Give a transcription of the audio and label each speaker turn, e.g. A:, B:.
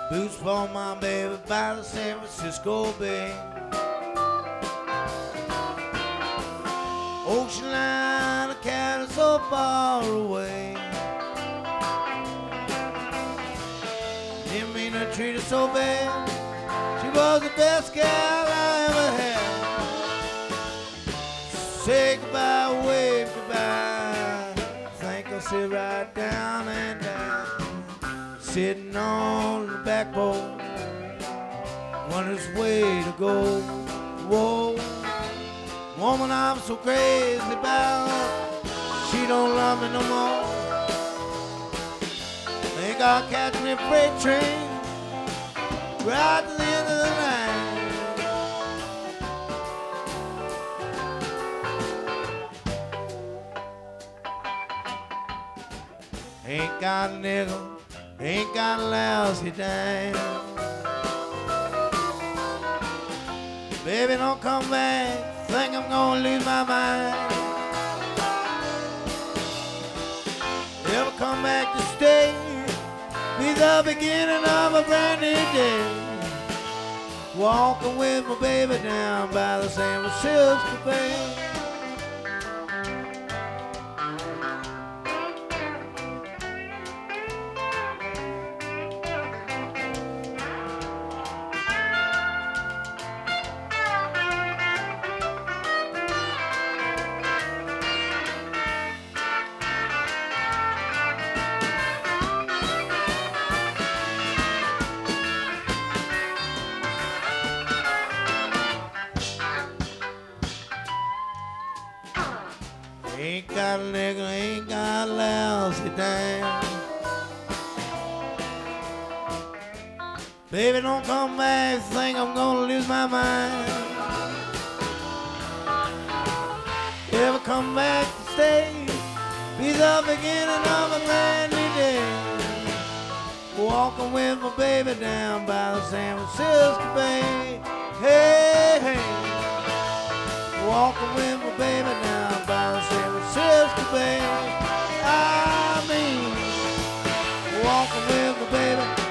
A: Boots for my baby by the San Francisco Bay. Ocean line, the cat is so far away. Didn't mean to treat her so bad. She was the best gal I ever had. Say goodbye, wave goodbye. Think I'll sit right down and down. Sitting on the back porch, wonders way to go. Whoa, woman I'm so crazy about, she don't love me no more. Think I'll catch me a freight train right to the end of the night. Ain't got a nickel, ain't got a lousy dime. Baby, don't come back, think I'm gonna lose my mind. Ever come back to stay, be the beginning of a brand new day. Walking with my baby down by the San Francisco Bay. Ain't got a nickel, ain't got a lousy dime. Baby, don't come back, think I'm gonna lose my mind. Ever come back to stay, be the beginning of a brand new day. Walking with my baby down by the San Francisco Bay. Hey, hey. Walking with my baby down by the San Francisco Bay. I mean, walking with my baby